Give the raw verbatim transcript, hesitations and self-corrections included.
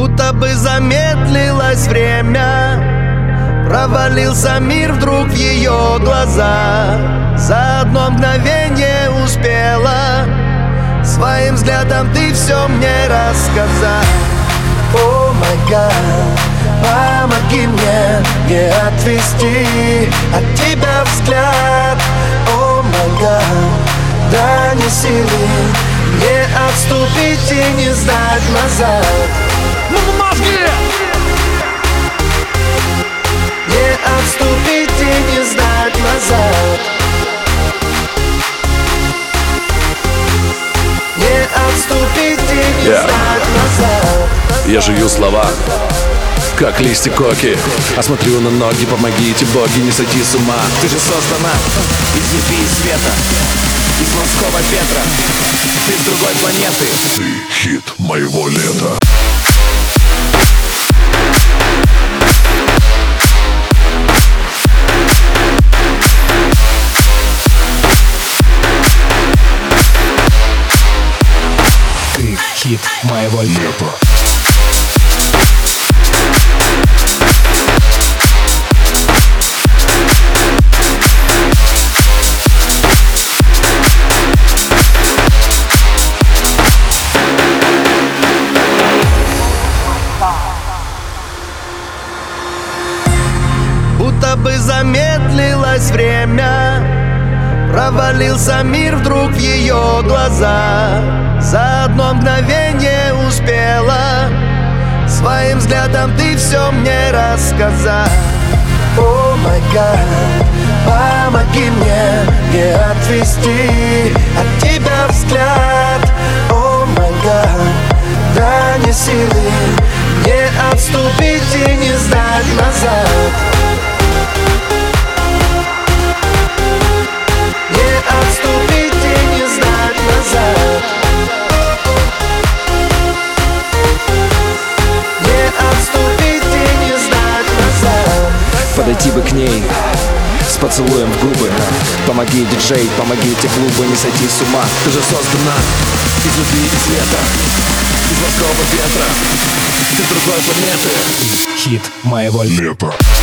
Будто бы замедлилось время, провалился мир вдруг в ее глаза. За одно мгновение успела своим взглядом ты все мне рассказать. О май гад, помоги мне не отвести от тебя взгляд. О май гад, дай мне силы не отступить и не сдать назад. Ну мозги! Не отступить и не сдать назад. Не отступить и не Yeah. сдать назад. Я жую слова, как листья коки. А смотрю на ноги, помогите, боги, не сойти с ума. Ты же создана из любви и света, из морского ветра. Ты с другой планеты. Ты хит моего лета. Ты хит моего лета. Будто бы замедлилось время, провалился мир вдруг в ее глаза. За одно мгновение успела своим взглядом ты все мне рассказать. О май гад, помоги мне не отвести от тебя взгляд. О май гад, дай мне силы не отступить и не сдать назад. Не отступить и не сдать назад. Не отступить и не сдать назад. Подойти бы к ней с поцелуем в губы. Помоги, диджей, помогите клубу не сойти с ума. Ты же создана из любви и света, из морского ветра. Ты с другой планеты. Хит моего Лето.